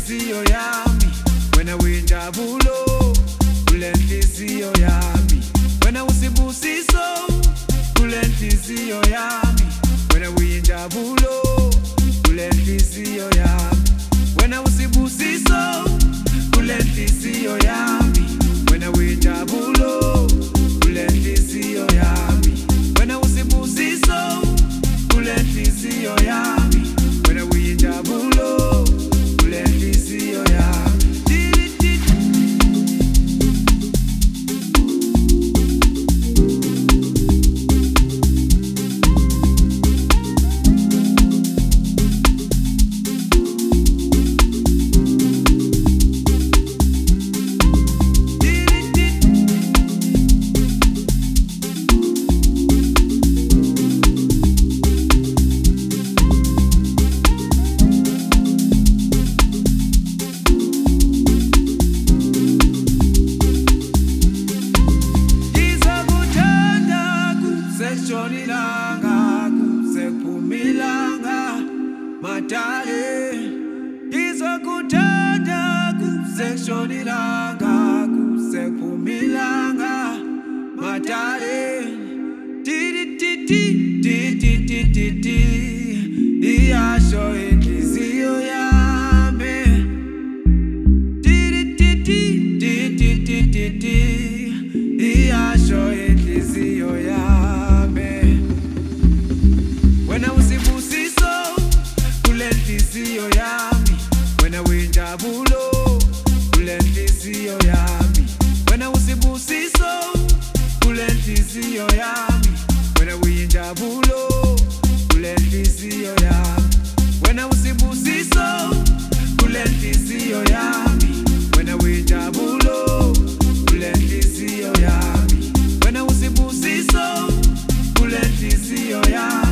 kulenhliziyo yami, wena uyinjabulo kulenhliziyo yami, wena usibusiso kulenhliziyo yami, wena uyinjabulo kulenhliziyo yami, wena usibusiso kulenhliziyo yami, wena uyinjabulo kulenhliziyo yami, wena usibusiso kulenhliziyo yami, wena uyinjabulo kulenhliziyo yami. Sekshonilanga kusephumilanga madale, izokuthanda kusekshonilanga kusephumilanga madale, ti ti ti ti ti ti ti ti iyasho inhliziyo yami, ti ti ti ti ti ti ti ti iyasho inhliziyo yami. Wena usibusiso kulenhliziyo yami, wena uyinjabulo kulenhliziyo yami, wena usibusiso kulenhliziyo yami, wena uyinjabulo kulenhliziyo yami, wena usibusiso kulenhliziyo yami, wena uyinjabulo kulenhliziyo yami, wena usibusiso kulenhliziyo yami.